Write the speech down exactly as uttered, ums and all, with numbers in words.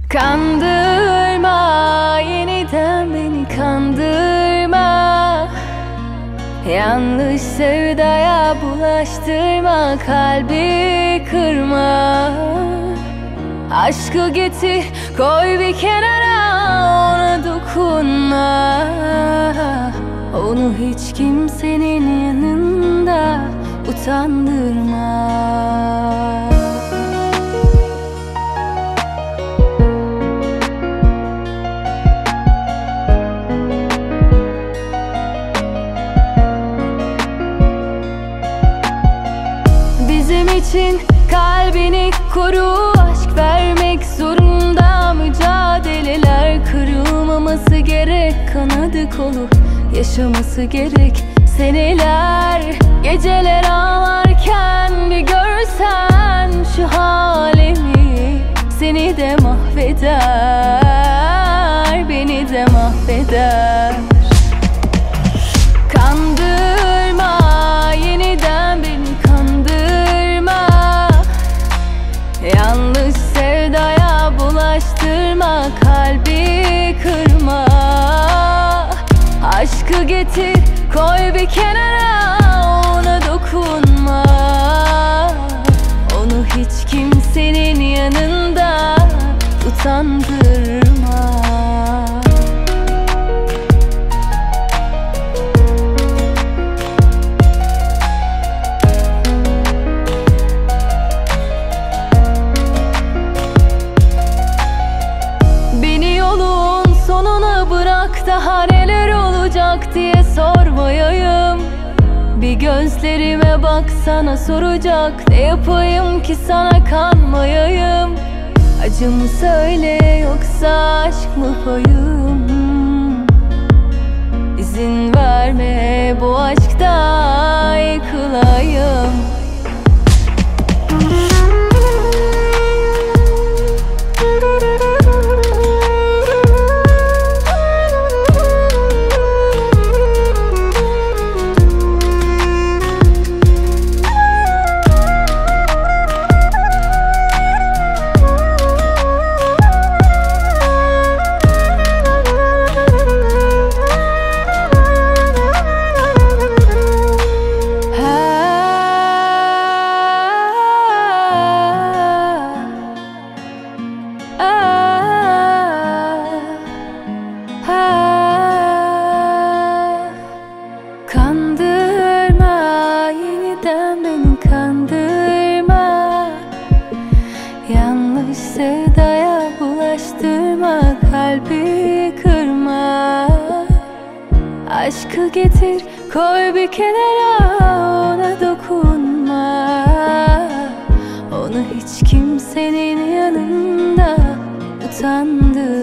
Kandırma, yeniden beni kandırma. Yanlış sevdaya bulaştırma, kalbi kırma. Aşkı getir, koy bir kenara, ona dokunma. Onu hiç kimsenin yanında utandırma. Bizim için kalbini koru, aşk vermek zorunda. Mücadeleler kırılmaması gerek, kanadı kolu yaşaması gerek. Seneler, geceler ağlarken bir görsen şu halimi, seni de mahveder, beni de mahveder. Kandırma, yeniden beni kandırma. Yanlış sevdaya bulaştırma, kalbi kırma. Aşkı getir, koy bir kenara, ona dokunma. Onu hiç kimsenin yanında utandırma. Beni yolun sonuna bırak, daha neler olacak diye sormayayım. Bir gözlerime baksana, soracak ne yapayım ki sana kanmayayım. Acımı söyle, yoksa aşk mı payım? İzin verme bu aşkta yıkılayım. Kandırma, yeniden beni kandırma. Yanlış sevdaya bulaştırma, kalbi kırma. Aşkı getir, koy bir kenara, ona dokunma. Onu hiç kimsenin yanında utandır.